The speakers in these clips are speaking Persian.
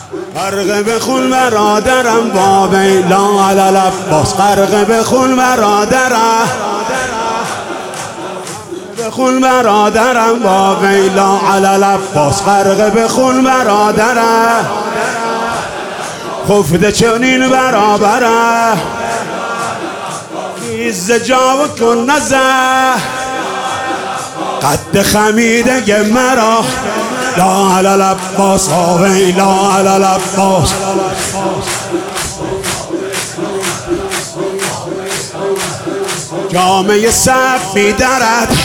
غرق به خون برادرم با ویلا علی العباس، غرق به خون برادرم، به خون برادرم با ویلا علی العباس، غرق به خون برادرم، خفته چنین برابرم، نیز جا کن نزه قد خمیده مرا، لا علی العباس ویلا علی العباس. جامعه صف می درد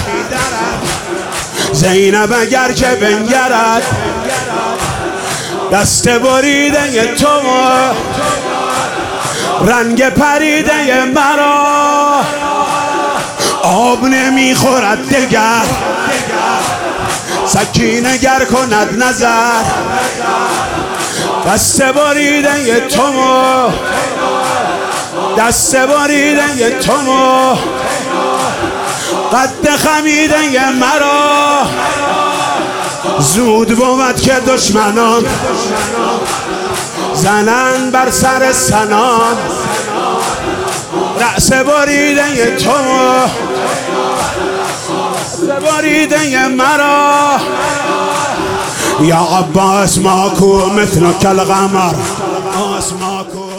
زینب اگر که بنگرد، دست بریده تو رنگ پریده مرا، آب نمیخورد دگر سکینه گر کند نظر، دست بریده تو دست بریده تو قد خمیده مرا، زود بود که دشمنان زنن بر سر سنان، رأس بریده تو بریده مرا، یا عباس ماکو مثلك القمر، عباس ماکو